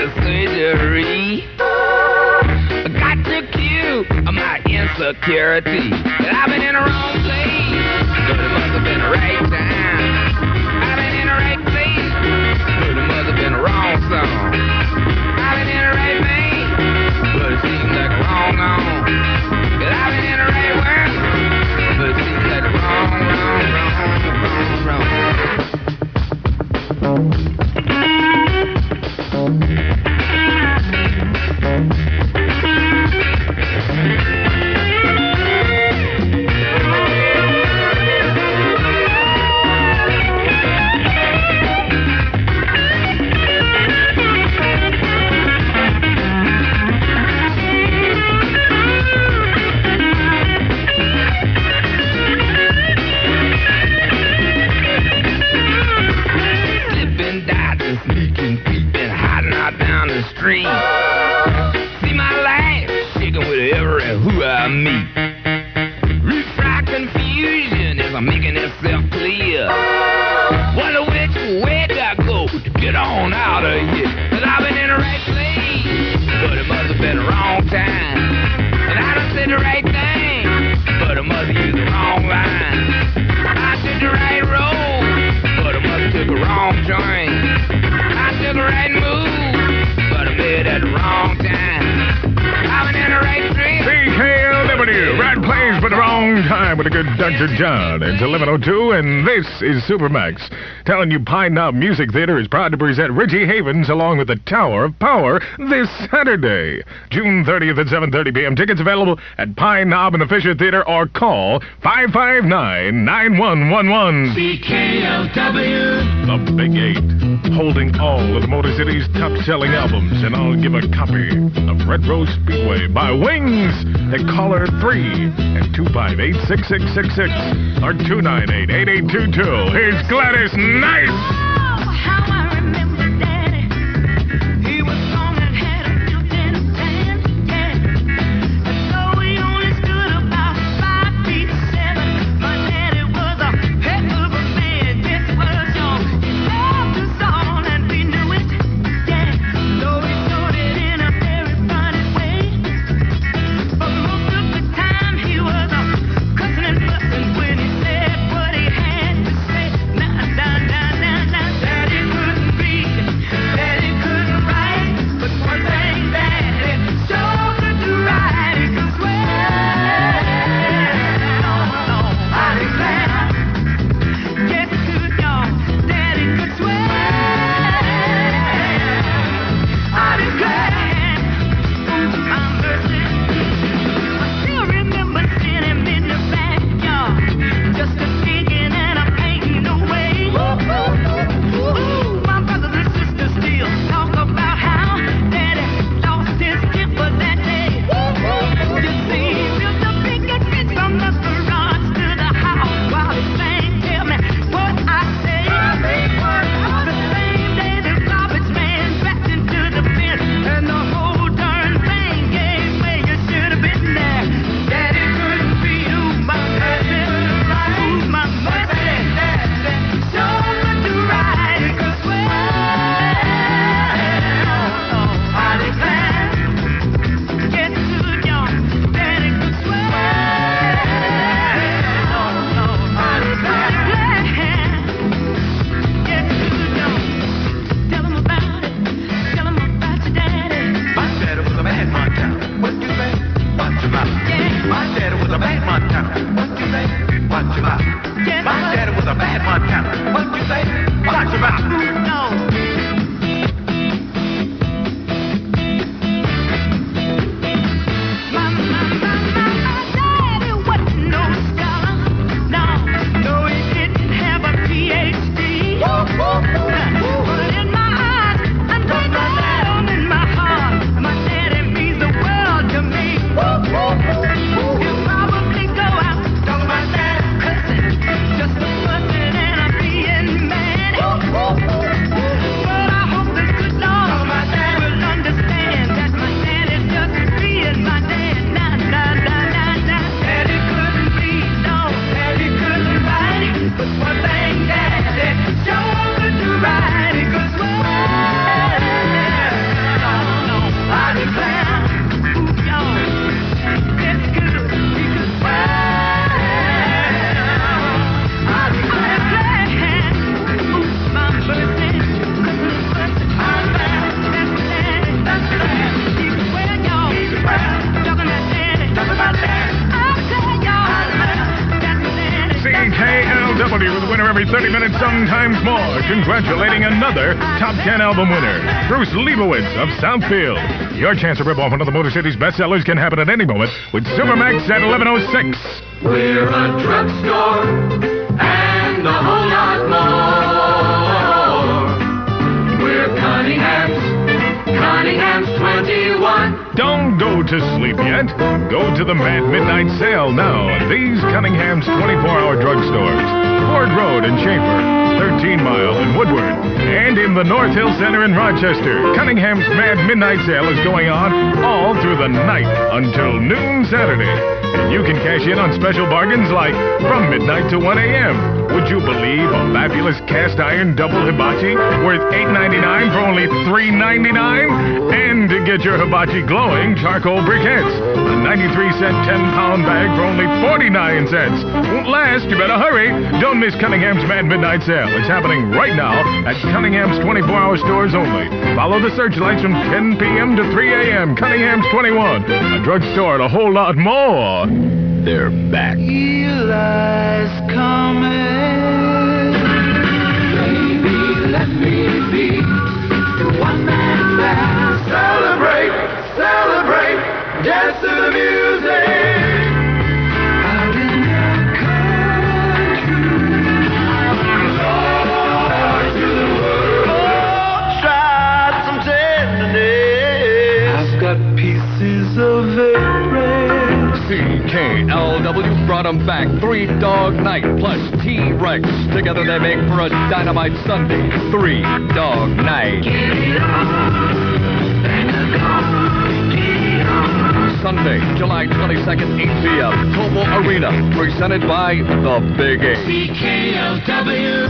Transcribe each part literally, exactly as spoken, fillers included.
the surgery. Got to cue my insecurity. I've been in the wrong place, but it must have been the right time. I've been in the right place, but it must have been the wrong song. I've been in the right vein, but it seems like a wrong on. I've been in the right world, but it seems like a wrong, wrong, wrong, wrong, wrong. Street. See my life shaking with every who I meet. Refract confusion as I'm making itself clear. Wonder which way do I go to get on out of here? Cause I've been in the right place, but it must have been the wrong time. And I done said the right thing, but I must have used the wrong line. I took the right road, but I must have took a wrong train. I took the right move, at the wrong time. I've been in the right street. C K L W, right place but the wrong time with a good Doctor John. It's eleven oh two, and this is Supermax, telling you Pine Knob Music Theater is proud to present Richie Havens along with the Tower of Power this Saturday, June thirtieth at seven thirty p.m. Tickets available at Pine Knob and the Fisher Theater, or call five five nine, nine one one one. C K L W. The Big Eight, holding all of the Motor City's top-selling albums, and I'll give a copy of Red Rose Speedway by Wings at caller three at two five eight, six six six six or two nine eight, eight eight two two. Here's Gladys Knight. Oh, how I remember Daddy. He was strong and had a built-in stand, yeah. And so he only stood about five feet seven. My daddy was a heck of a man. This was young. He loved us all and we knew it, yeah. Though he showed it in a very funny way. But most of the time he was a cussing and fussing when he said what he had to say. Nah, nah, nah, nah, nah. every thirty minutes, sometimes more, congratulating another top ten album winner, Bruce Leibowitz of Southfield. Your chance to rip off one of the Motor City's bestsellers can happen at any moment with Supermax at eleven oh six. We're a drugstore and a whole lot more. We're Cunningham's, Cunningham's twenty-one. Don't go to sleep yet. Go to the Mad Midnight Sale now at these Cunningham's twenty-four hour drugstores. Ford Road in Schaefer, thirteen mile in Woodward, and in the North Hill Center in Rochester. Cunningham's Mad Midnight Sale is going on all through the night until noon Saturday. And you can cash in on special bargains like from midnight to one a.m. Would you believe a fabulous cast iron double hibachi worth eight ninety-nine for only three ninety-nine? And to get your hibachi glowing, charcoal briquettes, a ninety-three cent ten pound bag for only forty-nine cents. Won't last, you better hurry. Don't miss Cunningham's Mad Midnight Sale. It's happening right now at Cunningham's twenty-four hour stores only. Follow the searchlights from ten p.m. to three a.m. Cunningham's twenty-one, a drugstore and a whole lot more. They're back. Eli's coming. Baby, let me be the one man band. Celebrate, celebrate, dance to the music. Out in the country, Lord to the world. Oh, try some tenderness. I've got pieces of every. C K L W brought 'em back. Three Dog Night plus T-Rex. Together they make for a dynamite Sunday. Three Dog Night. Sunday, July twenty-second, eight p.m. Como Arena. Presented by The Big A. C K L W.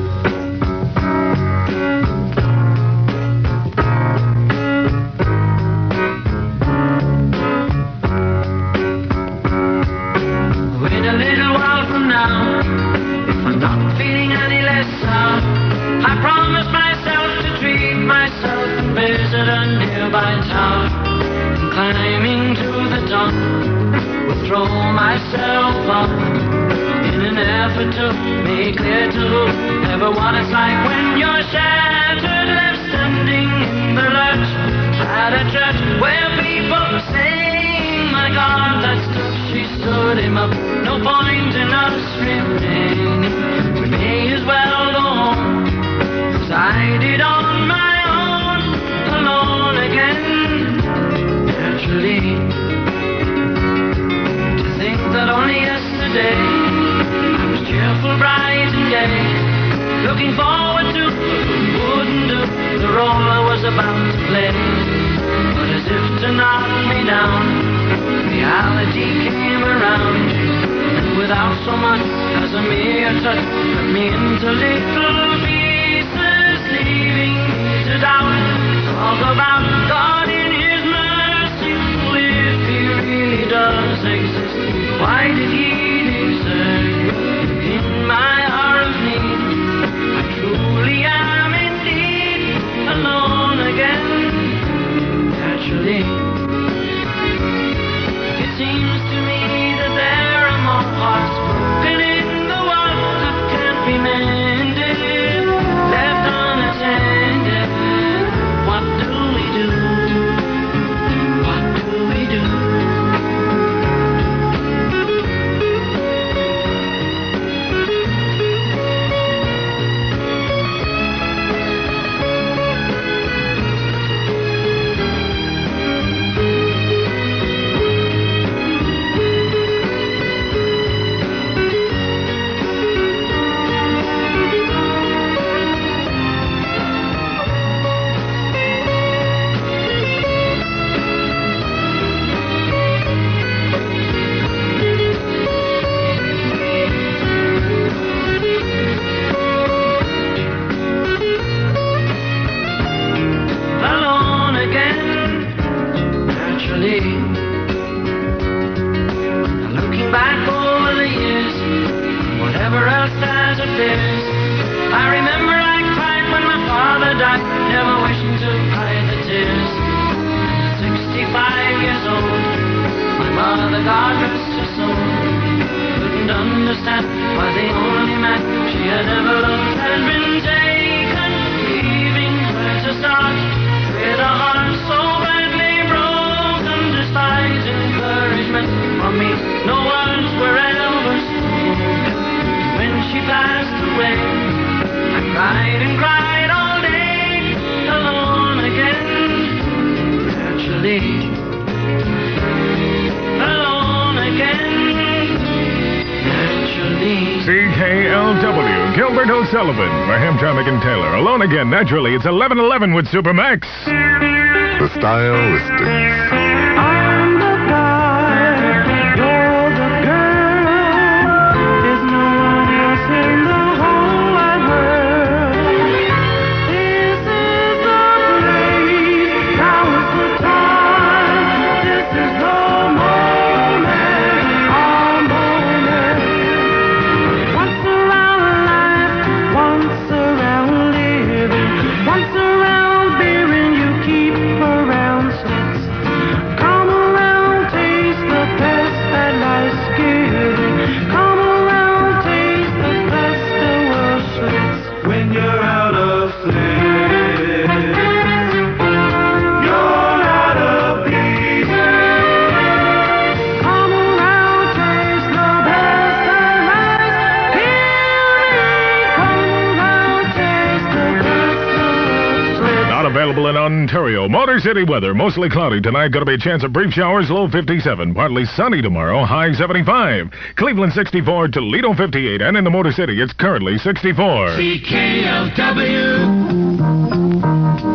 Climbing to the top, will throw myself up in an effort to make clear to everyone it's like when you're shattered, left standing in the lurch at a church where people sing, my God, that's tough. She stood him up. No point in us remaining. We may as well go home, 'cause I did on my own, alone again. Naturally, to think that only yesterday I was cheerful, bright and gay, looking forward to wouldn't do the role I was about to play. But as if to knock me down, reality came around, and without so much as a mere touch, cut me into little pieces, leaving me to doubt. Talk about God in His mercy, if He really does exist. Why did He desert me in my hour of need? I truly am indeed alone again. Naturally, it seems to me that there are more hearts broken in the world that can't be mended, left unattended. What do we do? What do we do? Cried and cried all day, alone again. Naturally, alone again. Naturally. C K L W, Gilbert O'Sullivan, for Hamtramck and Taylor. Alone again, naturally. It's eleven eleven with Supermax. The Stylistics. I'm the guy, you're the girl. There's no one else in the whole wide world. This is the place, now is the time. This is the moment, our moment. Once around life, once around living, once around being you keep around sex. Come around, taste the best that life's giving. Come around, taste the best the world sets. When you're out of place, you're out of peace. Come around, taste the best that life's giving. Come around, taste the best the world sets. Not available in Ontario. Motor City weather. Mostly cloudy tonight. Going to be a chance of brief showers. Low fifty-seven. Partly sunny tomorrow. High seventy-five. Cleveland sixty-four. Toledo fifty-eight. And in the Motor City, it's currently sixty-four. C K L W.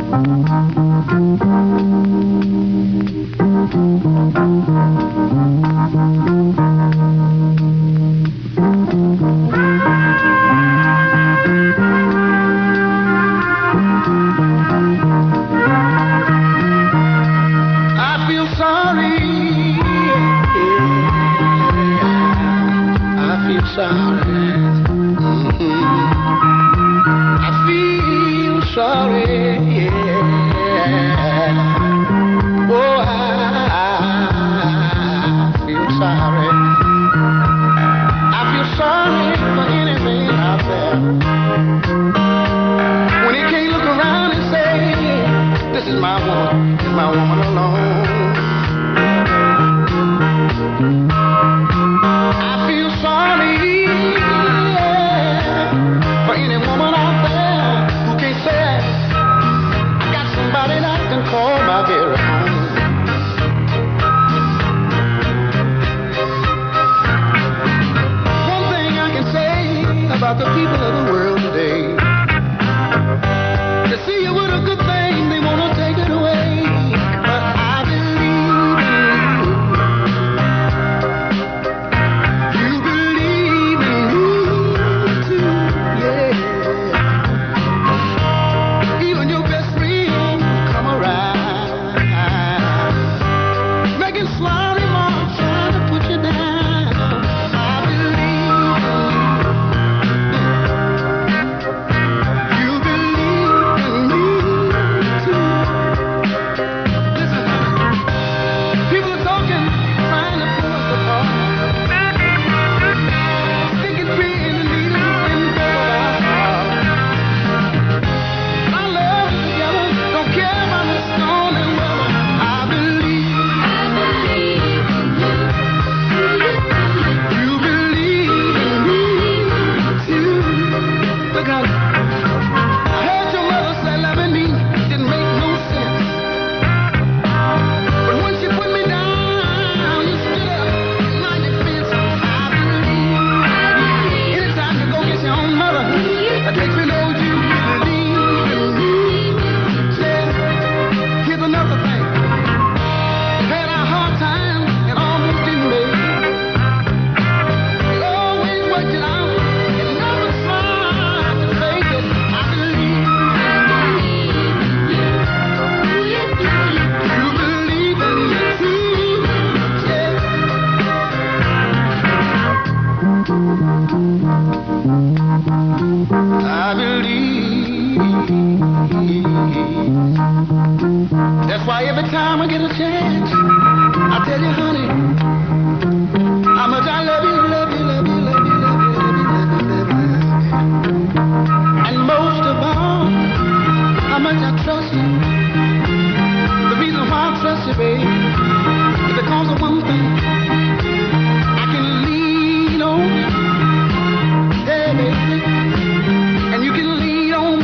I feel sorry. I feel sorry. Mhm. I feel sorry. Yeah. Oh, I feel sorry. I feel sorry for any man out there when he can't look around and say, "This is my woman, this is my woman alone." I feel sorry, yeah, for any woman out there who can't say, "I got somebody that I can call my very own." One thing I can say about the people of the world today, to see you with a good thing, they want to take it away. But I believe in you. You believe in me too, yeah. Even your best friend come around, making sly remarks, trying to put you down. I believe in you. You believe in me too. Listen, people are talking, trying to pull us apart. Sticking tree in the needles and go about heart. Our love is together, don't care about the storm and weather. I believe, you believe in me too. Look out. I heard your mother say loving me didn't make no sense. But when she put me down, you stood up behind your fence. I believe. Anytime you go get your own mother, that makes me know you believe in me. Yeah. Here's another thing. Had a hard time and almost didn't make it. You always worked it out and never tried to fake it. I believe. You believe in me too. Yeah. I believe. That's why every time I get a chance, I tell you, honey, how much I love you, love you, love you, love you, love you, love you, love you, love you, love you. And most of all, how much I trust you. The reason why I trust you, babe, is because of one thing. I can lean on you, yeah, baby, and you can lean on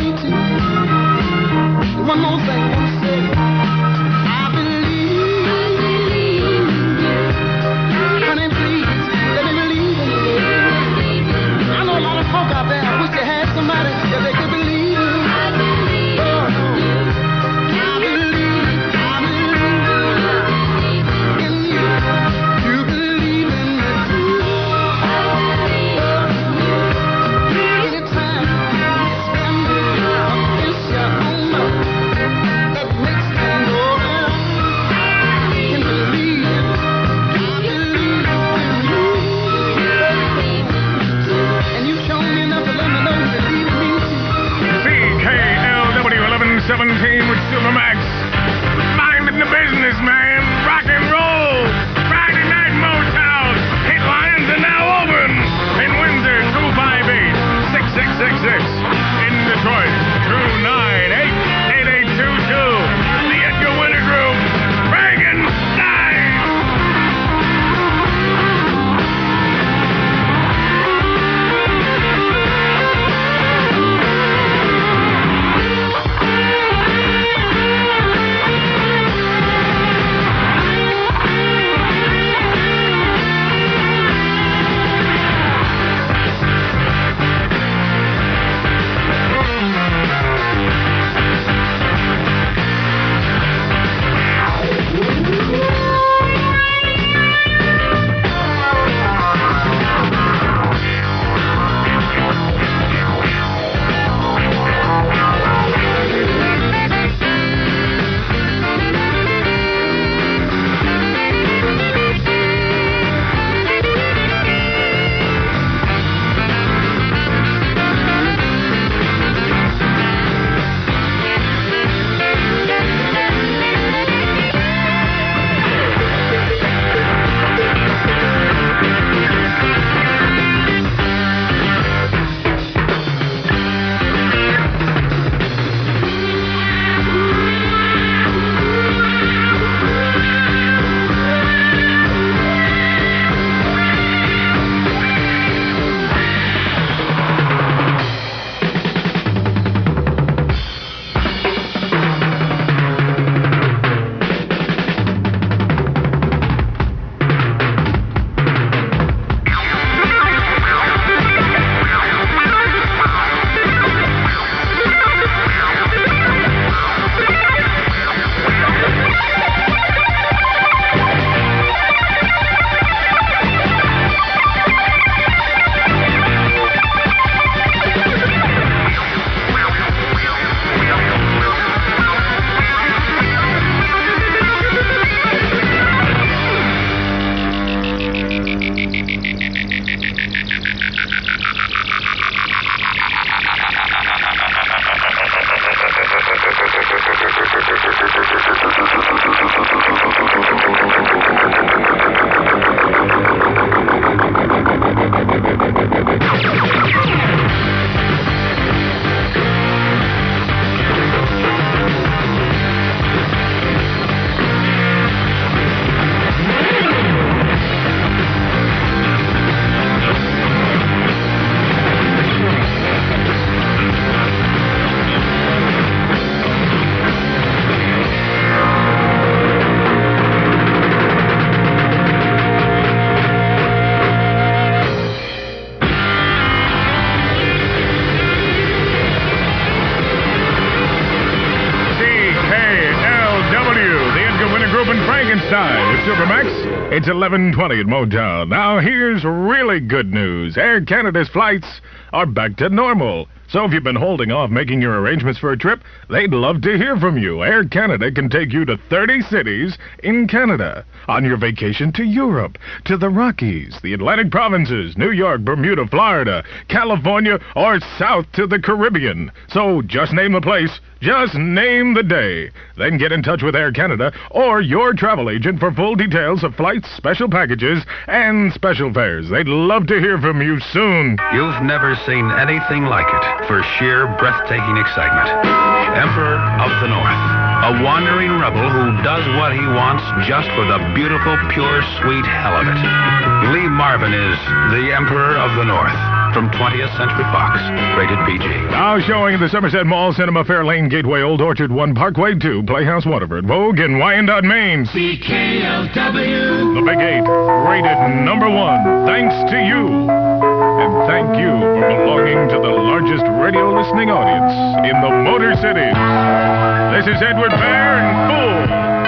Side with Supermax. It's eleven twenty at Motown. Now here's really good news. Air Canada's flights are back to normal. So if you've been holding off making your arrangements for a trip, they'd love to hear from you. Air Canada can take you to thirty cities in Canada on your vacation to Europe, to the Rockies, the Atlantic provinces, New York, Bermuda, Florida, California, or south to the Caribbean. So just name the place. Just name the day. Then get in touch with Air Canada or your travel agent for full details of flights, special packages, and special fares. They'd love to hear from you soon. You've never seen anything like it for sheer breathtaking excitement. Emperor of the North, a wandering rebel who does what he wants just for the beautiful, pure, sweet hell of it. Lee Marvin is the Emperor of the North from twentieth Century Fox, rated P G. Now showing in the Somerset Mall, Cinema, Fair Lane, Gateway, Old Orchard, one Parkway, two Playhouse, Waterford, Vogue, and Wyandotte, Maine. C K L W. The Big Eight, rated number one, thanks to you. And thank you for belonging to the largest radio listening audience in the Motor City. This is Edward Bear and Fool.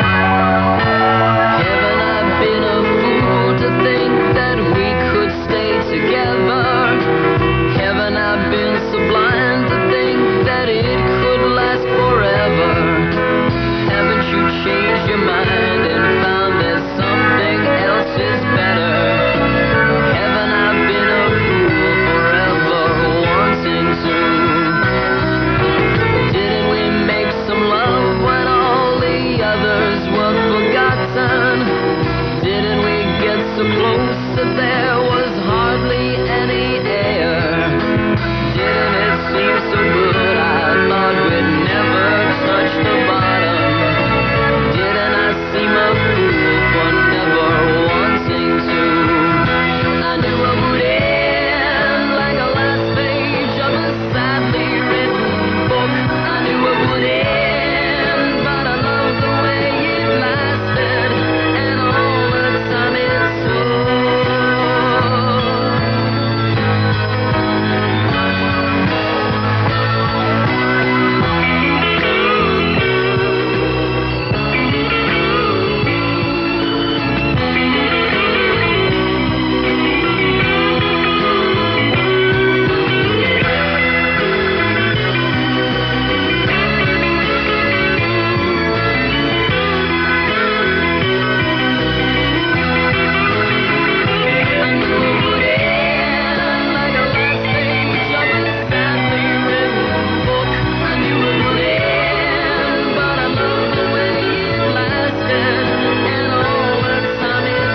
Haven't I been a fool to think that we could stay together? Haven't I been so blind to think that it could last forever? Haven't you changed your mind and found that something else is better? Haven't I been a fool forever wanting to? Didn't we make some love when all the others were forgotten? Didn't we get so close that there was hardly any air? Didn't it seem so good I thought we'd never touch the bottom? Didn't I seem a fool for never wanting to? I knew I would end like the last page of a sadly written book. I knew it would end, but I loved the way it lasted and all the time it took. I knew it would end like the last page of a sadly written book. I knew it would end, but I loved the way it lasted and all the time it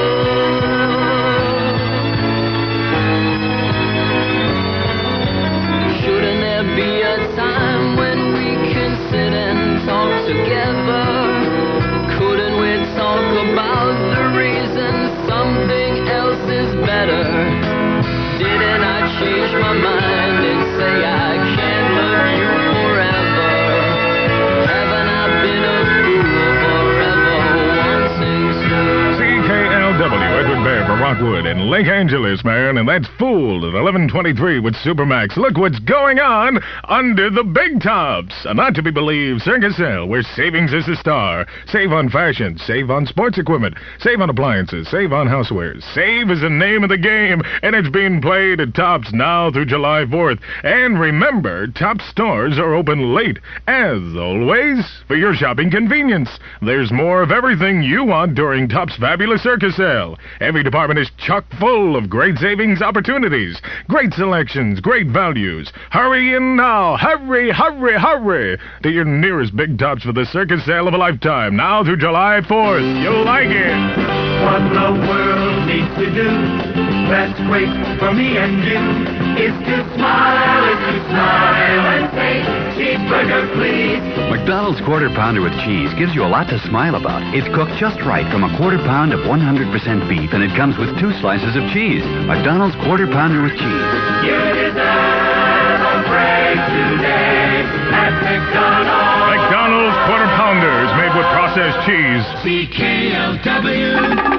took. Shouldn't there be a time when we can sit and talk together? Couldn't we talk about the reason something else is better? Didn't I change my mind and say I can't love you forever? Haven't I been a fool forever wanting to? C K L W, Edward Bear from Rockwood and Lake Angeles, man, and that's Fooled at eleven twenty-three with Supermax. Look what's going on under the big tops. A not to be believed circus sale where savings is the star. Save on fashion, save on sports equipment, save on appliances, save on housewares. Save is the name of the game, and it's being played at Tops now through July fourth. And remember, Tops stores are open late, as always, for your shopping convenience. There's more of everything you want during Tops' fabulous circus sale. Every department is chock full of great savings opportunities, great selections, great values. Hurry in now. Hurry, hurry, hurry to your nearest Big Tops for the circus sale of a lifetime, now through July fourth. You'll like it. What the world needs to do, that's great for me and you, is to smile, is to smile and say, cheeseburger, please. McDonald's Quarter Pounder with cheese gives you a lot to smile about. It's cooked just right from a quarter pound of one hundred percent beef, and it comes with two slices of cheese. McDonald's Quarter Pounder with cheese. You deserve a break today at McDonald's. McDonald's Quarter Pounders made with processed cheese. C K L W.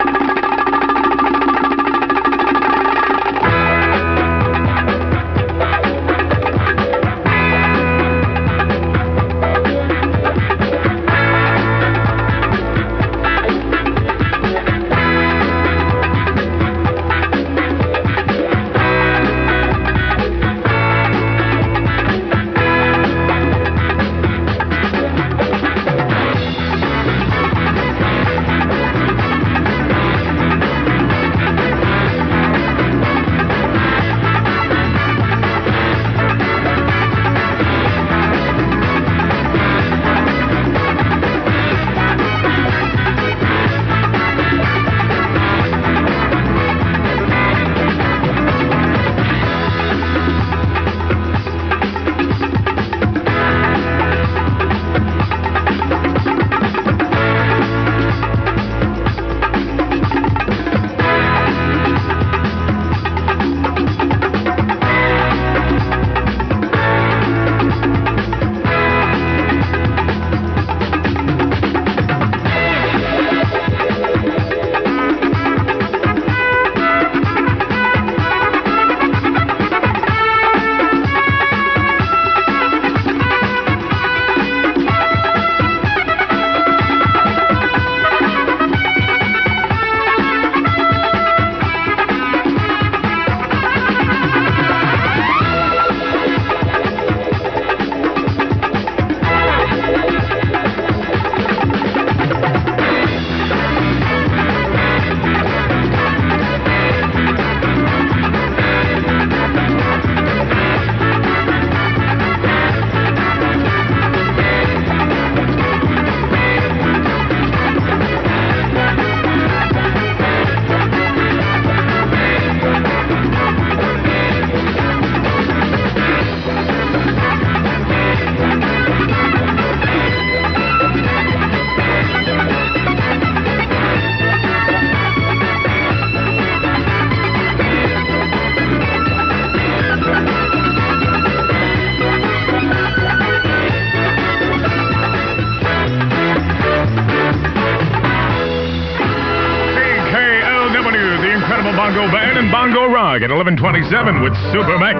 Bongo Band and Bongo Rock at eleven twenty-seven with Supermax.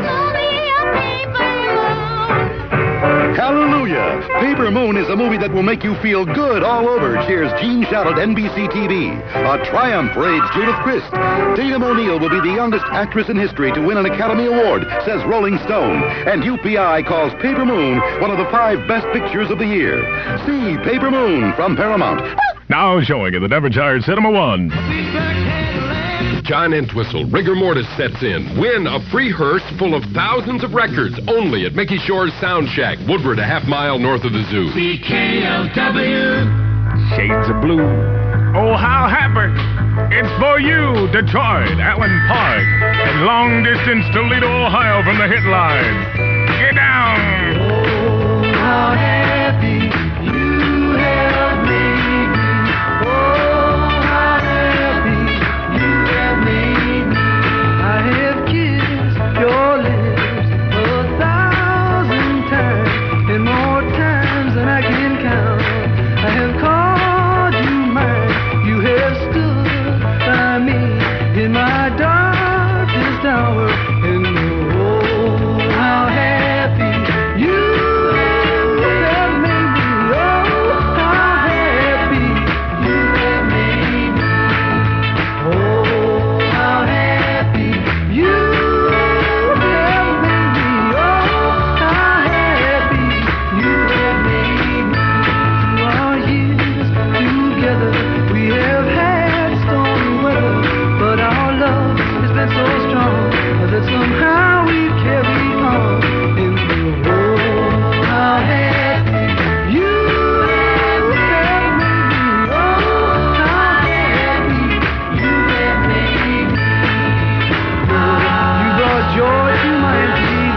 Hallelujah! Paper Moon is a movie that will make you feel good all over. Cheers, Gene Shalit at N B C T V. A triumph for age Judith Christ. Tatum O'Neal will be the youngest actress in history to win an Academy Award, says Rolling Stone. And U P I calls Paper Moon one of the five best pictures of the year. See Paper Moon from Paramount. Now showing at the Devonshire Cinema One. John Entwistle, rigor mortis sets in. Win a free hearse full of thousands of records only at Mickey Shore's Sound Shack, Woodward, a half mile north of the zoo. C K L W. Shades of Blue. Oh, how happy. It's for you, Detroit, Allen Park, and long distance Toledo, Ohio from the hit line. Get down. Oh, how happy you have made me. Oh, how happy you have made me. I have kissed your lips a thousand times, and more times than I can count. I have called you mine. You have stood by me in my darkest hour. And oh, how happy you have made me. Oh, how happy you have made me. Oh, how happy you have made me. Oh, how happy you have made me. Through our years together, we have had stormy weather, but our love has been so strong that somehow we've carried on. And oh, how happy you have made me. Oh, how happy you have made me. You brought joy to my empty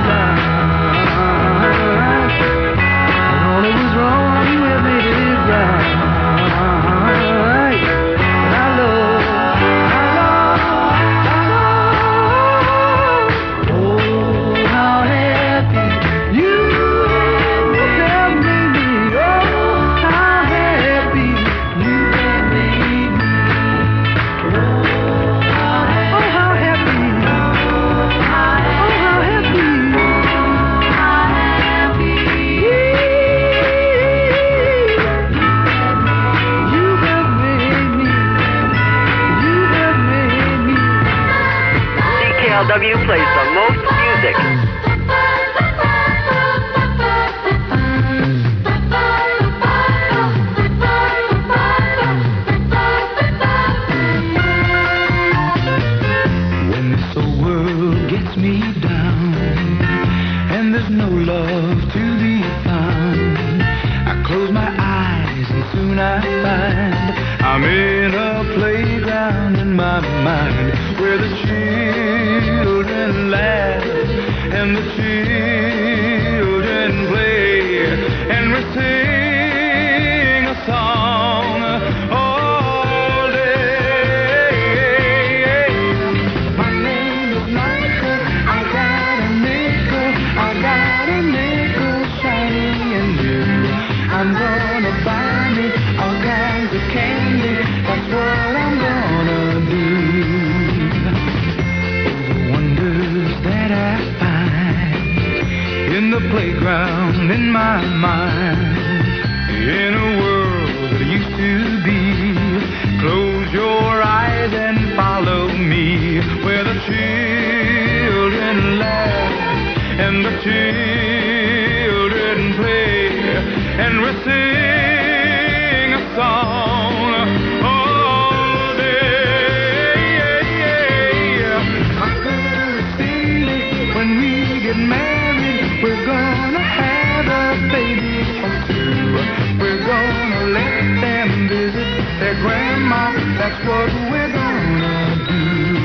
life. And all that was wrong, you have made it right. And I love, I love, I love. Oh, how happy you have made me. Oh, how happy you have made me. Oh, how happy. Oh, how happy. You have made me. You have made me. C K L W plays the most music. When this old world gets me down and there's no love to be found, I close my eyes and soon I find I'm in a playground in my mind where the children laugh and the children play and we sing a song all day. My name is Michael, I got a nickel, I got a nickel shiny and new. I'm gonna buy me all kinds of candy, that's what I'm gonna do. Oh, the wonders that I find in the playground in my mind, in a world that used to be. Close your eyes and follow me, where the children laugh and the children play, and we sing a song all day. I'm gonna sing it when we get married. We're gonna have a baby or two. We're gonna let them visit their grandma. That's what we're gonna do.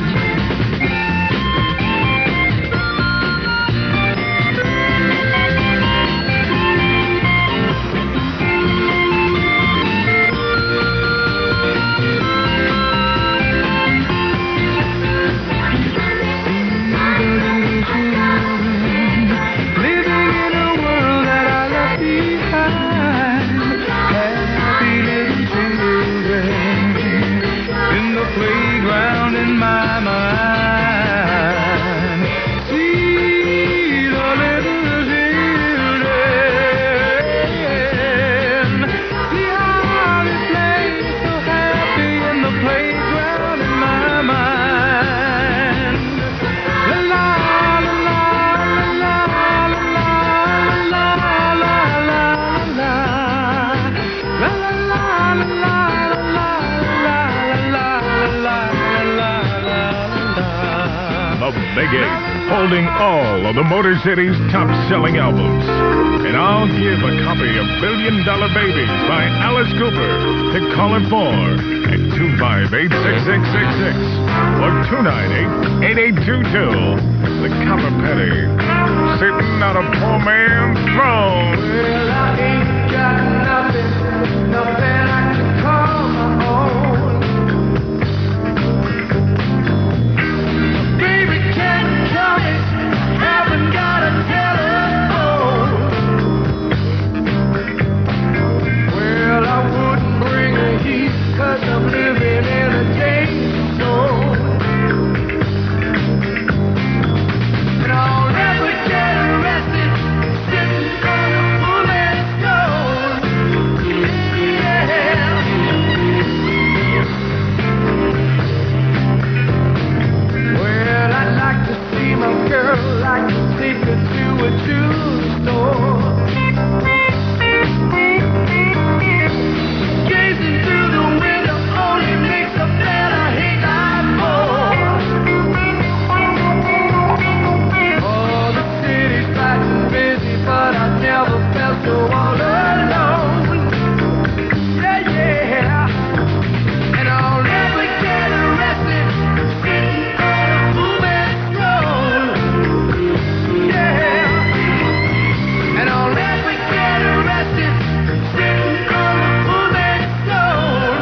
Living in a world that I left behind. Happy little children. tailgate, holding all of the Motor City's top-selling albums. And I'll give a copy of Billion Dollar Babies by Alice Cooper to caller four at two five eight, six six six six or two nine eight, eight eight two two. The copper penny sitting on a poor man's throne. Well, I ain't got nothing, nothing I can call my own. Baby can't tell me, haven't got a telephone. Well, I wouldn't bring a heat, cause I'm living in a danger zone. And I'll never get arrested, sitting on a bullet stone. Yeah. Well, I'd like to see my girl, like to take her to a jewelry store. Gazing through the window only makes a better hate life more. Oh, the city's bright and busy, but I never felt so all alone. Yeah, yeah. And I'll never get arrested, sitting on a moving throne. Yeah. And I'll never get arrested, sitting on a moving throne.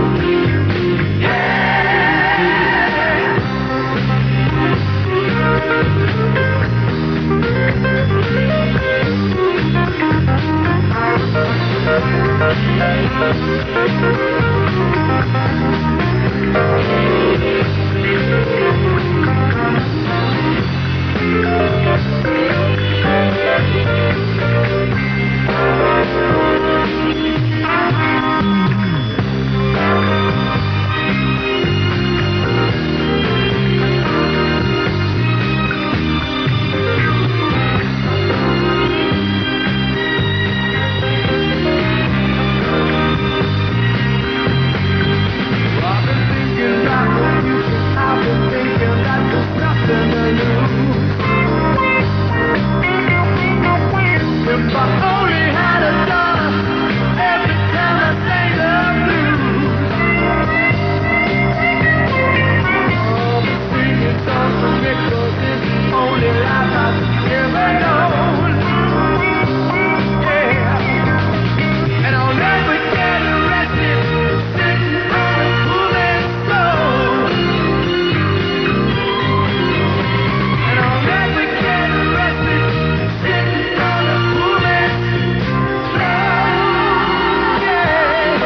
I've been thinking about the future, I've been thinking that there's nothing to lose. If I only had a dollar every time I sang the blues. Oh, but singing songs from Nichols is the only life I've ever known. Yeah, and I'll never get arrested, sitting on a bullet stone. And I'll never get arrested, sitting on a bullet throne. Yeah.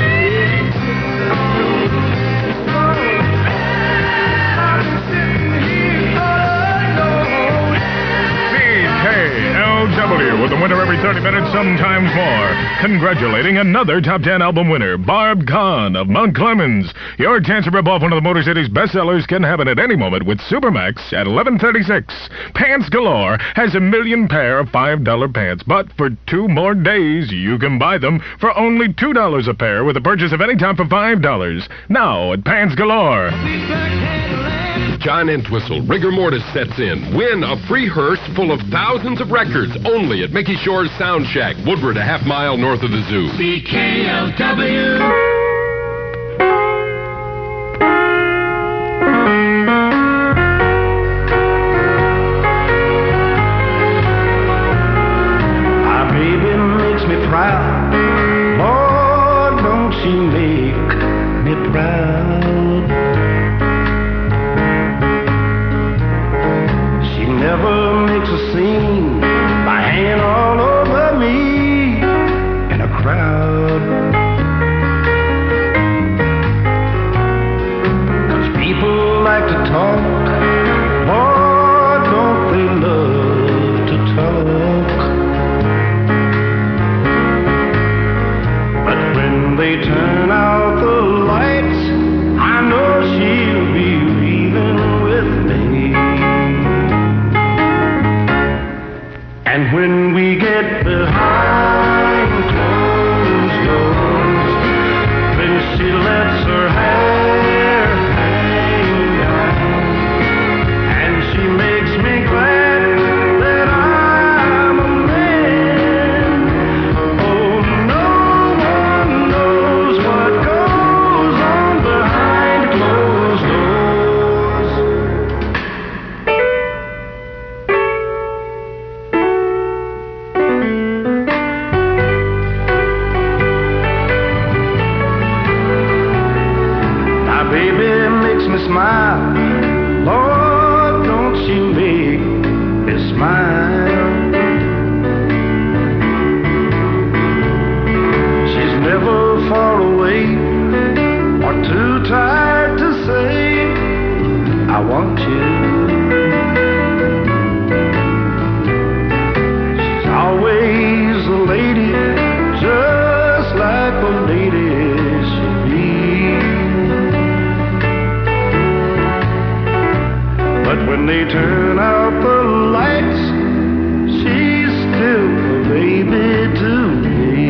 I'm sitting here all alone. C K L W with the winner every thirty minutes, sometimes more. Congratulating another top ten album winner, Barb Kahn of Mount Clemens. Your chance to rip off one of the Motor City's bestsellers can happen at any moment with Supermax at eleven thirty-six. Pants Galore has a million pair of five dollar pants, but for two more days, you can buy them for only two dollars a pair with a purchase of any time for five dollars. Now at Pants Galore. John Entwistle, rigor mortis sets in. Win a free hearse full of thousands of records only at Mickey Shore's Sound Shack, Woodward, a half mile north of the zoo. C K L W. My baby makes me proud. Lord, don't she make me proud? She never makes a scene by hanging all over me in a crowd. 'Cause people like to talk. Lord, don't they love to talk? But when they turn out the lights, I know she'll be leaving with me. And when we get behind closed doors, then she lets her hair hang down, and she me smile. Lord, don't you make me smile. She's never far away or too tired to say, I want you. She's always a lady, just like a lady should be. But when they turn out the lights, she's still a baby to me.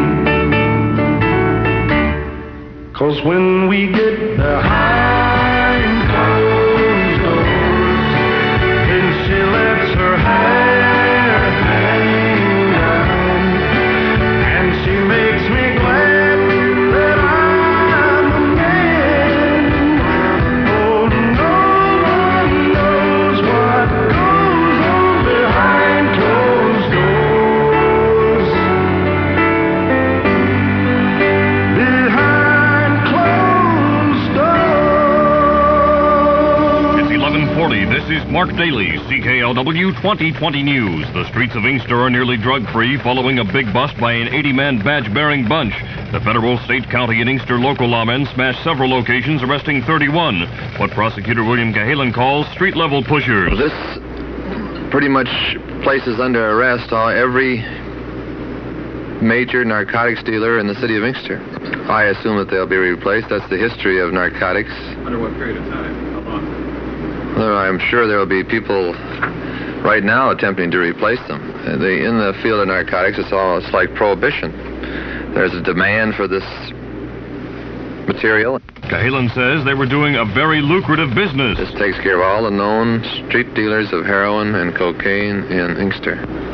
'Cause when we get behind closed doors, then she lets her hair hang down, and she makes me glad that I'm a man. Oh, no one knows what goes on behind closed doors. Behind closed doors. It's eleven forty. This is Mark Daly, C K L W twenty twenty News. The streets of Inkster are nearly drug-free following a big bust by an eighty-man badge-bearing bunch. The federal, state, county, and Inkster local lawmen smashed several locations, arresting thirty-one. What prosecutor William Cahalan calls street-level pushers. This pretty much places under arrest all, every major narcotics dealer in the city of Inkster. I assume that they'll be replaced. That's the history of narcotics. Under what period of time? How long? Well, I'm sure there will be people right now attempting to replace them. Uh, The, in the field of narcotics, it's almost like prohibition. There's a demand for this material. Cahalan says they were doing a very lucrative business. This takes care of all the known street dealers of heroin and cocaine in Inkster.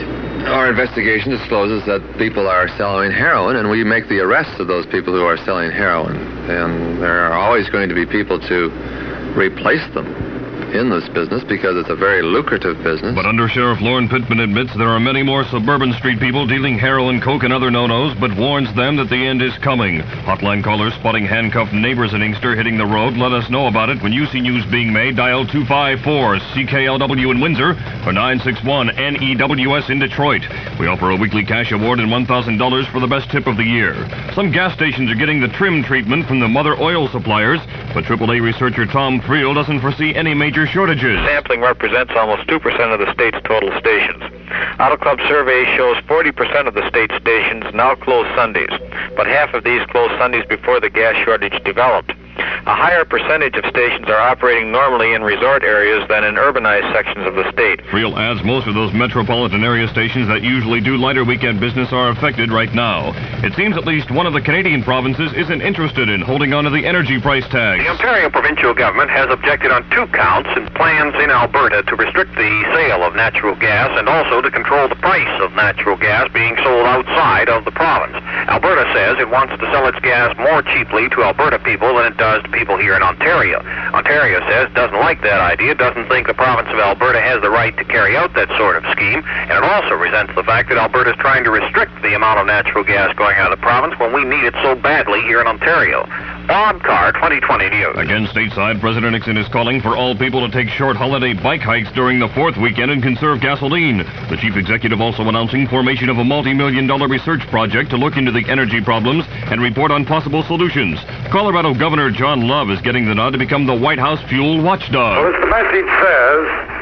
Our investigation discloses that people are selling heroin, and we make the arrests of those people who are selling heroin. And there are always going to be people to replace them in this business because it's a very lucrative business. But Under Sheriff Lauren Pittman admits there are many more suburban street people dealing heroin, coke, and other no-nos, but warns them that the end is coming. Hotline callers spotting handcuffed neighbors in Inkster hitting the road. Let us know about it. When you see news being made, dial two five four C K L W in Windsor or nine six one N E W S in Detroit. We offer a weekly cash award and one thousand dollars for the best tip of the year. Some gas stations are getting the trim treatment from the mother oil suppliers, but triple A researcher Tom Friel doesn't foresee any major shortages. Sampling represents almost two percent of the state's total stations. Auto Club survey shows forty percent of the state's stations now close Sundays, but half of these closed Sundays before the gas shortage developed. A higher percentage of stations are operating normally in resort areas than in urbanized sections of the state. Friel adds most of those metropolitan area stations that usually do lighter weekend business are affected right now. It seems at least one of the Canadian provinces isn't interested in holding on to the energy price tag. The Ontario provincial government has objected on two counts in plans in Alberta to restrict the sale of natural gas and also to control the price of natural gas being sold outside of the province. Alberta says it wants to sell its gas more cheaply to Alberta people than it does to people here in Ontario. Ontario says it doesn't like that idea, doesn't think the province of Alberta has the right to carry out that sort of scheme, and it also resents the fact that Alberta is trying to restrict the amount of natural gas going out of the province when we need it so badly here in Ontario. Bob Carr, twenty twenty News. Again, stateside, President Nixon is calling for all people to take short holiday bike hikes during the fourth weekend and conserve gasoline. The chief executive also announcing formation of a multi-million dollar research project to look into the energy problems and report on possible solutions. Colorado Governor John Love is getting the nod to become the White House fuel watchdog. Well, as the message says,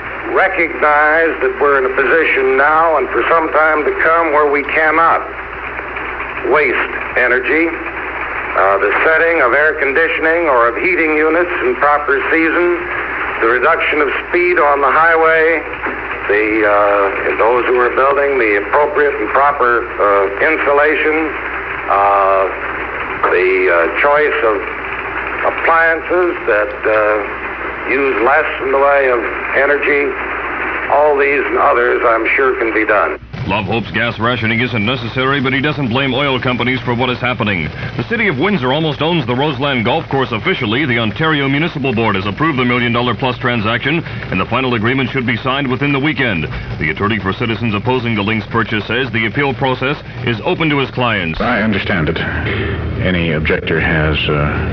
recognize that we're in a position now and for some time to come where we cannot waste energy. Uh, the setting of air conditioning or of heating units in proper season, the reduction of speed on the highway, the uh, those who are building the appropriate and proper uh, insulation, uh, the uh, choice of appliances that uh, use less in the way of energy, all these and others I'm sure can be done. Love hopes gas rationing isn't necessary, but he doesn't blame oil companies for what is happening. The city of Windsor almost owns the Roseland Golf Course officially. The Ontario Municipal Board has approved the million-dollar-plus transaction, and the final agreement should be signed within the weekend. The attorney for citizens opposing the Links purchase says the appeal process is open to his clients. I understand it. Any objector has uh,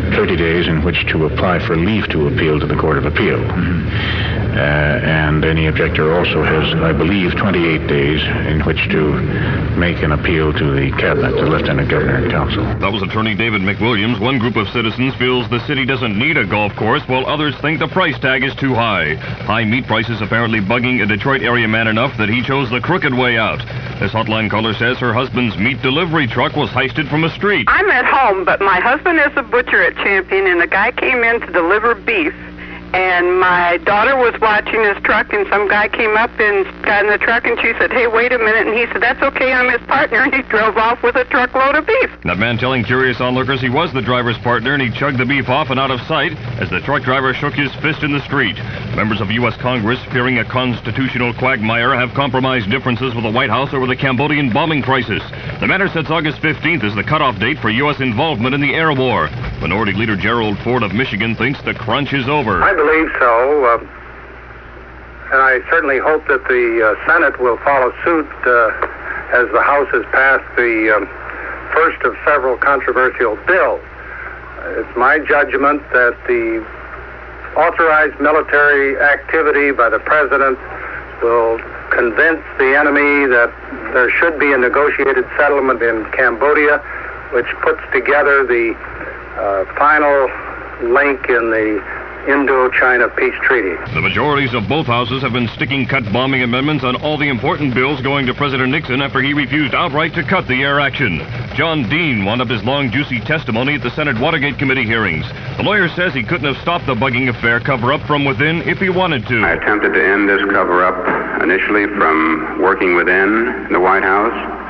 thirty days in which to apply for leave to appeal to the Court of Appeal. Mm-hmm. Uh, and any objector also has, I believe, twenty-eight days in which to make an appeal to the Cabinet, the Lieutenant Governor and Council. That was Attorney David McWilliams. One group of citizens feels the city doesn't need a golf course, while others think the price tag is too high. High meat prices apparently bugging a Detroit area man enough that he chose the crooked way out. This hotline caller says her husband's meat delivery truck was heisted from a street. I'm at home, but my husband is a butcher at Champion, and the guy came in to deliver beef. And my daughter was watching his truck, and some guy came up and got in the truck, and she said, "Hey, wait a minute." And he said, "That's okay, I'm his partner." And he drove off with a truckload of beef. That man telling curious onlookers he was the driver's partner, and he chugged the beef off and out of sight as the truck driver shook his fist in the street. Members of U S Congress, fearing a constitutional quagmire, have compromised differences with the White House over the Cambodian bombing crisis. The matter sets August fifteenth as the cutoff date for U S involvement in the air war. Minority Leader Gerald Ford of Michigan thinks the crunch is over. I believe so, uh, and I certainly hope that the uh, Senate will follow suit uh, as the House has passed the um, first of several controversial bills. Uh, it's my judgment that the authorized military activity by the President will convince the enemy that there should be a negotiated settlement in Cambodia, which puts together the uh, final link in the Indo-China Peace Treaty. The majorities of both houses have been sticking cut bombing amendments on all the important bills going to President Nixon after he refused outright to cut the air action. John Dean wound up his long, juicy testimony at the Senate Watergate Committee hearings. The lawyer says he couldn't have stopped the bugging affair cover-up from within if he wanted to. I attempted to end this cover-up initially from working within the White House,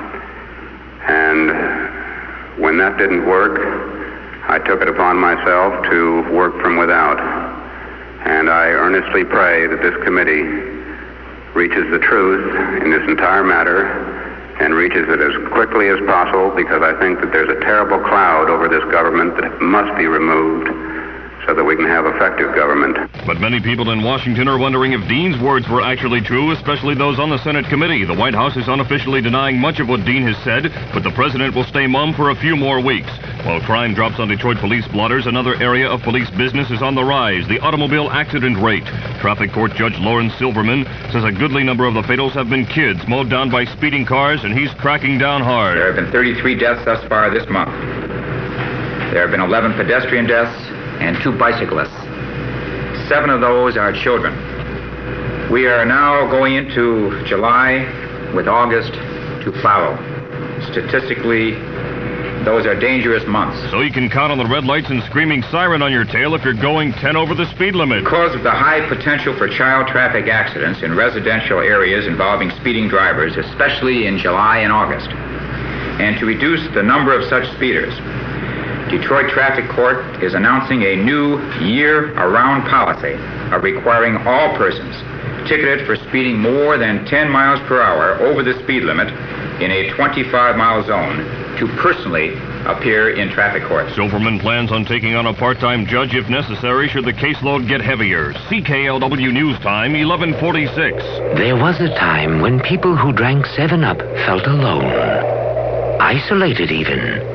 and when that didn't work, I took it upon myself to work from without. And I earnestly pray that this committee reaches the truth in this entire matter and reaches it as quickly as possible, because I think that there's a terrible cloud over this government that must be removed so that we can have effective government. But many people in Washington are wondering if Dean's words were actually true, especially those on the Senate committee. The White House is unofficially denying much of what Dean has said, but the president will stay mum for a few more weeks. While crime drops on Detroit police blotters, another area of police business is on the rise, the automobile accident rate. Traffic court Judge Lawrence Silverman says a goodly number of the fatals have been kids mowed down by speeding cars, and he's cracking down hard. There have been thirty-three deaths thus far this month. There have been eleven pedestrian deaths and two bicyclists. Seven of those are children. We are now going into July with August to follow. Statistically, those are dangerous months. So you can count on the red lights and screaming siren on your tail if you're going ten over the speed limit. Because of the high potential for child traffic accidents in residential areas involving speeding drivers, especially in July and August, and to reduce the number of such speeders, Detroit Traffic Court is announcing a new year-around policy of requiring all persons ticketed for speeding more than ten miles per hour over the speed limit in a twenty-five mile zone to personally appear in traffic court. Silverman plans on taking on a part-time judge if necessary should the caseload get heavier. C K L W News Time, eleven forty-six. There was a time when people who drank seven up felt alone, isolated even.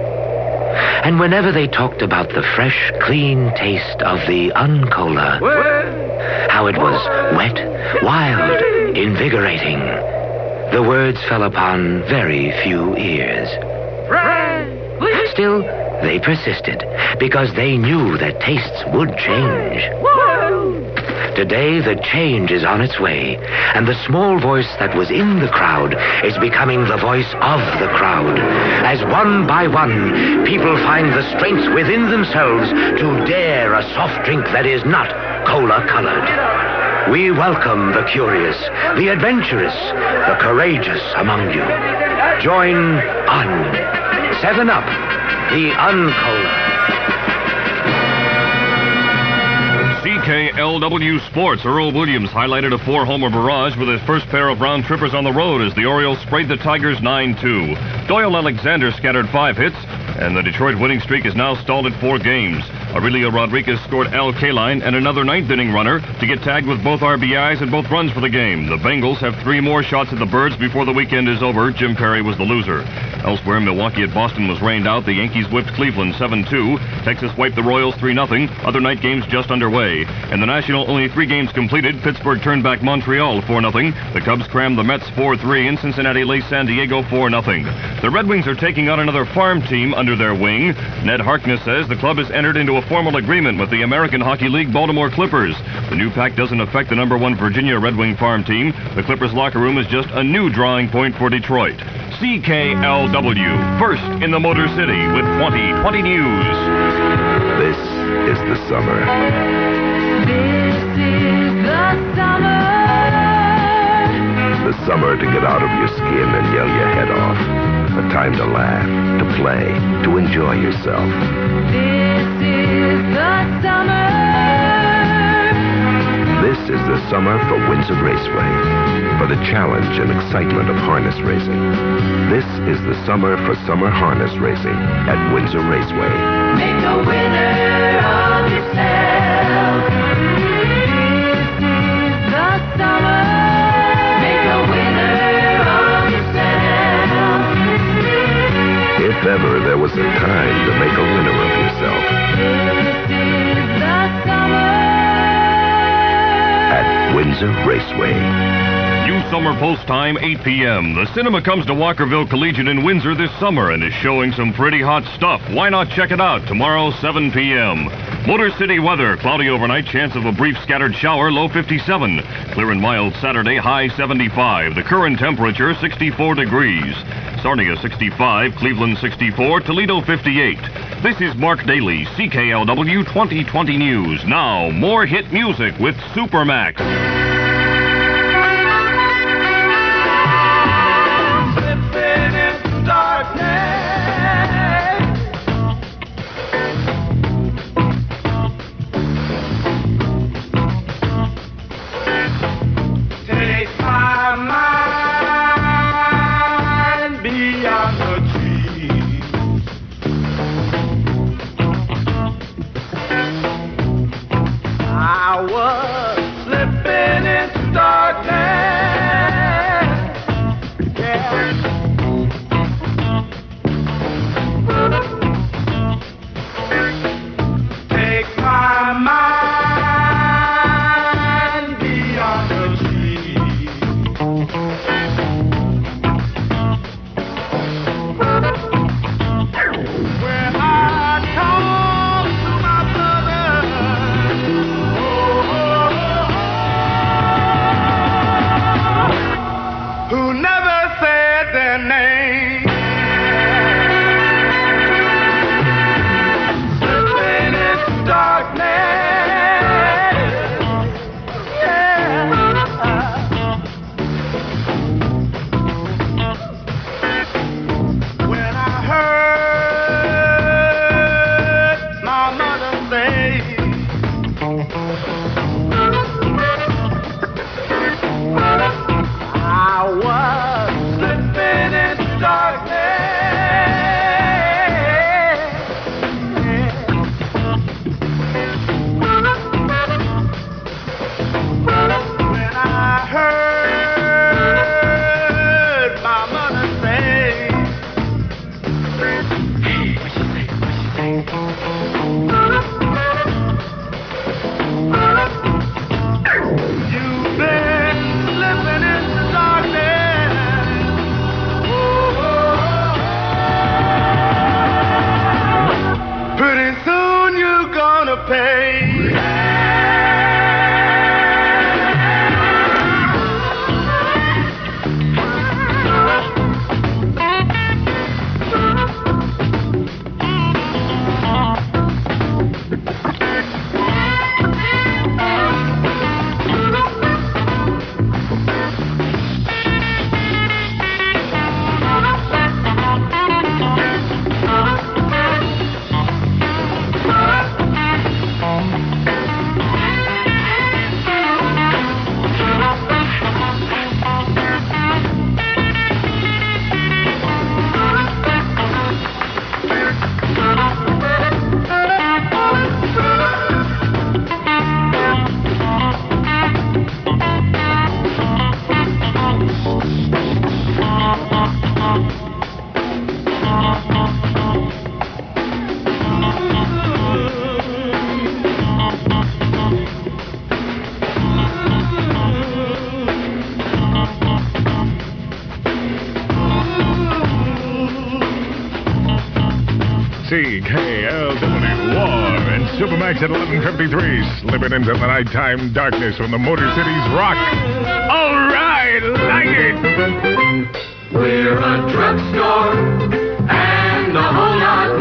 And whenever they talked about the fresh, clean taste of the Uncola, how it was wet, wild, invigorating, the words fell upon very few ears. Still, they persisted, because they knew that tastes would change. Today, the change is on its way, and the small voice that was in the crowd is becoming the voice of the crowd, as one by one, people find the strength within themselves to dare a soft drink that is not cola-colored. We welcome the curious, the adventurous, the courageous among you. Join Un. Seven Up, the Uncola. C K L W Sports. Earl Williams highlighted a four-homer barrage with his first pair of round-trippers on the road as the Orioles sprayed the Tigers nine two. Doyle Alexander scattered five hits, and the Detroit winning streak is now stalled at four games. Aurelio Rodriguez scored Al Kaline and another ninth-inning runner to get tagged with both R B Is and both runs for the game. The Bengals have three more shots at the Birds before the weekend is over. Jim Perry was the loser. Elsewhere, Milwaukee at Boston was rained out. The Yankees whipped Cleveland seven two. Texas wiped the Royals three nothing. Other night games just underway. In the National, only three games completed. Pittsburgh turned back Montreal four nothing. The Cubs crammed the Mets four three, and Cincinnati laced San Diego four nothing. The Red Wings are taking on another farm team under their wing. Ned Harkness says the club has entered into a formal agreement with the American Hockey League Baltimore Clippers. The new pact doesn't affect the number one Virginia Red Wing farm team. The Clippers locker room is just a new drawing point for Detroit. C K L W, first in the Motor City with twenty twenty news. This is the summer. This is the summer. The summer to get out of your skin and yell your head off. A time to laugh, to play, to enjoy yourself. This is the summer. This is the summer for Windsor Raceway, for the challenge and excitement of harness racing. This is the summer for summer harness racing at Windsor Raceway. Make a winner of yourself. This is the summer. Make a winner of yourself. If ever there was a time to make a winner of yourself. This is the summer. At Windsor Raceway. New Summer Post time, eight p.m. The cinema comes to Walkerville Collegiate in Windsor this summer and is showing some pretty hot stuff. Why not check it out tomorrow, seven p.m. Motor City weather, cloudy overnight, chance of a brief scattered shower, low fifty-seven. Clear and mild Saturday, high seventy-five. The current temperature, sixty-four degrees. Sarnia, sixty-five. Cleveland, sixty-four. Toledo, fifty-eight. This is Mark Daly, C K L W twenty twenty News. Now, more hit music with Supermax. I was slipping C K L W War and Supermax at eleven fifty-three, slipping into the nighttime darkness from the Motor City's rock. All right, like it. We're a drugstore and a whole lot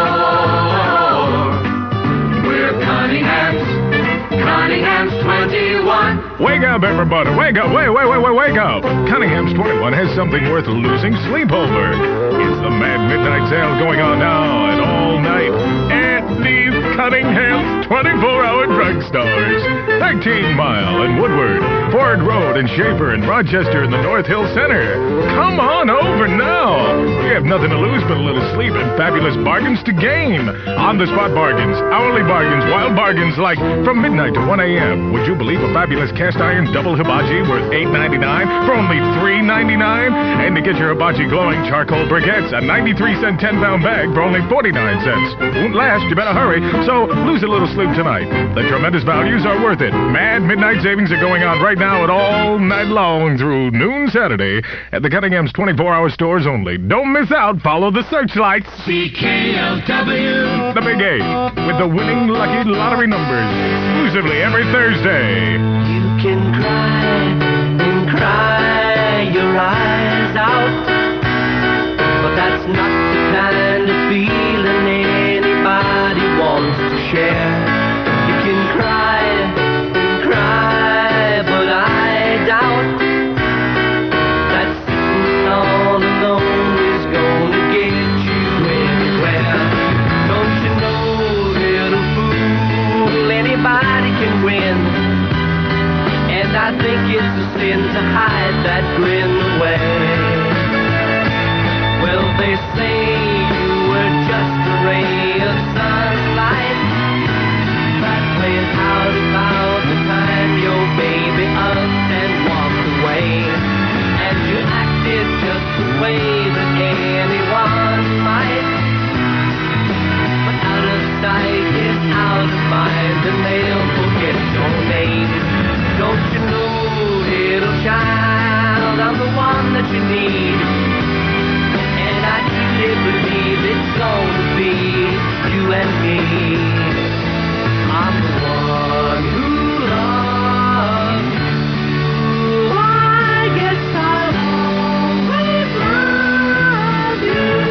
more. We're Cunningham's, Cunningham's twenty-one. Wake up, everybody. Wake up. Wait, wait, wait, wait, wake up. Cunningham's twenty-one has something worth losing sleep over. It's the Mad Midnight Sale going on now and all night at these Cunningham's twenty-four hour drugstores. thirteen Mile and Woodward, Ford Road and Schaefer and Rochester in the North Hill Center. Come on over now. We have nothing to lose but a little sleep and fabulous bargains to gain. On-the-spot bargains, hourly bargains, wild bargains like from midnight to one a.m. Would you believe a fabulous cast iron double hibachi worth eight ninety-nine for only three ninety-nine? And to get your hibachi glowing charcoal briquettes, a ninety-three cent ten pound bag for only forty-nine cents. Won't last, you better hurry, so lose a little sleep tonight. The tremendous values are worth it. Mad midnight savings are going on right now and all night long through noon Saturday at the Cunningham's twenty-four hour stores only. Don't miss out. Follow the searchlights. C K L W. The Big eight with the winning lucky lottery numbers exclusively every Thursday. You can cry and cry your eyes out, but that's not the kind of feeling anybody wants to share. You can cry and cry, but I doubt that sitting all alone is gonna get you anywhere. Don't you know, little fool, anybody can win. And I think it's a sin to hide that grin away. Well, they say you were just a ray of sunlight that played out about the time your baby upped and walked away. And you acted just the way that anyone might. But out of sight is out of mind, and they'll forget your name. Don't you know, little child, I'm the one that you need. And I truly believe it's gonna be you and me. I'm the one who loves you. I guess I'll always love you.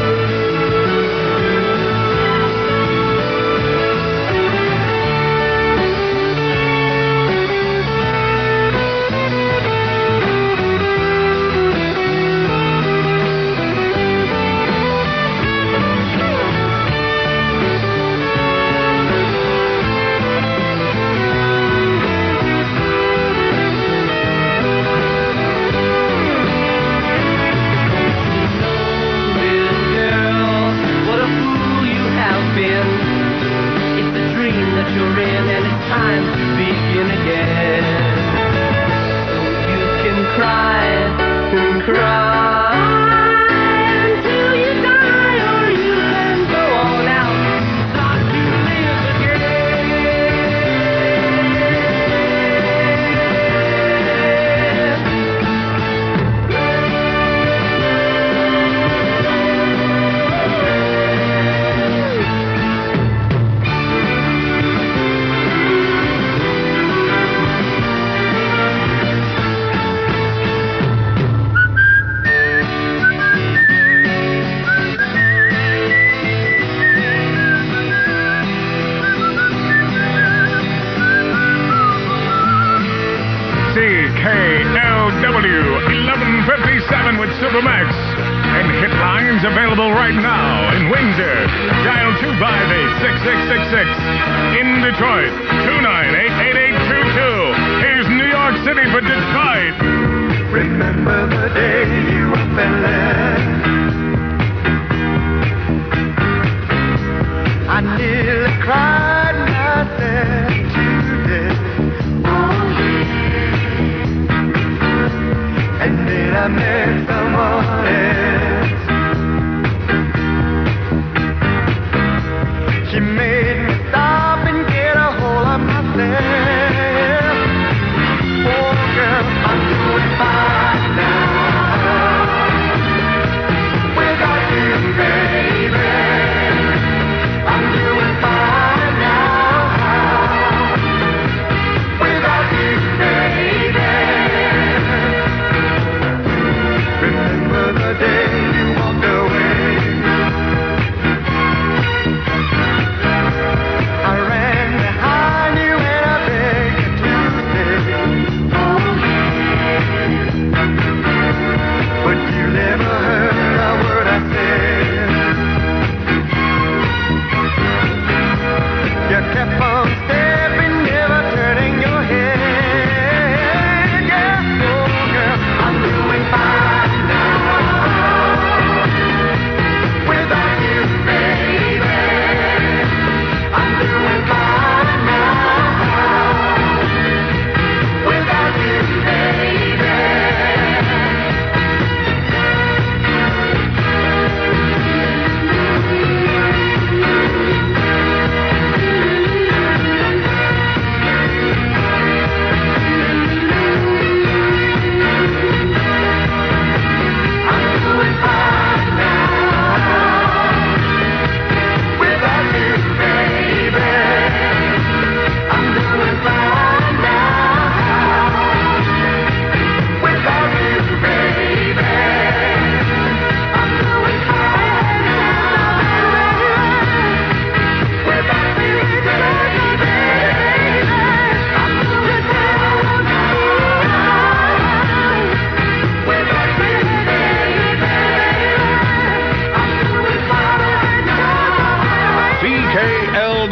eleven fifty-seven with Supermax. And hit lines available right now in Windsor. Dial two five eight, six six six six. In Detroit, two nine eight, eight eight two two. Here's New York City for Detroit. Remember the day you up and left. I nearly cried myself to death. Oh, yeah. And then I met someone else. She made me stop and get a hold of myself. Oh, girl, I'm doing fine now. Without you, baby.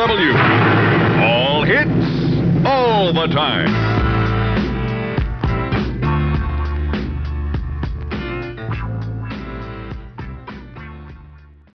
W. All hits, all the time.